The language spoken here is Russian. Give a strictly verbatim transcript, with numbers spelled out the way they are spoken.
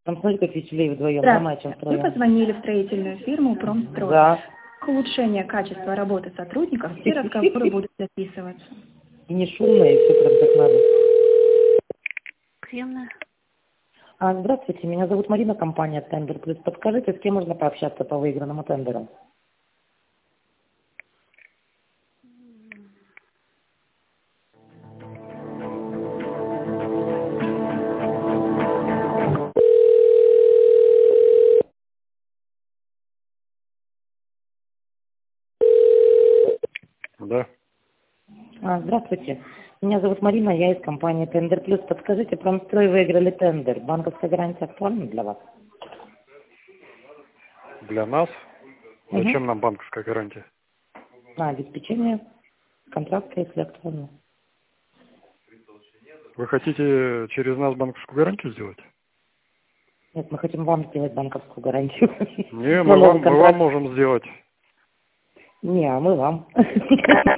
Там смотри, как веселее вдвоем, Здравствуйте. чем Вы втроем. позвонили в строительную фирму «Промстрой». Да. К улучшению качества работы сотрудников все разговоры будут записываться. И не шумно, и все прям как надо. Приемная. А, здравствуйте, меня зовут Марина, компания «Тендер Плюс». Подскажите, с кем можно пообщаться по выигранному тендеру? Да. А, здравствуйте, меня зовут Марина, я из компании «Тендер Плюс». Подскажите, «Промстрой» выиграли тендер. Банковская гарантия актуальна для вас? Для нас? Угу. Зачем нам банковская гарантия? На обеспечение контракта, если актуально. Вы хотите через нас банковскую гарантию сделать? Нет, мы хотим вам сделать банковскую гарантию. Не, мы вам, мы вам можем сделать. Не, а мы вам.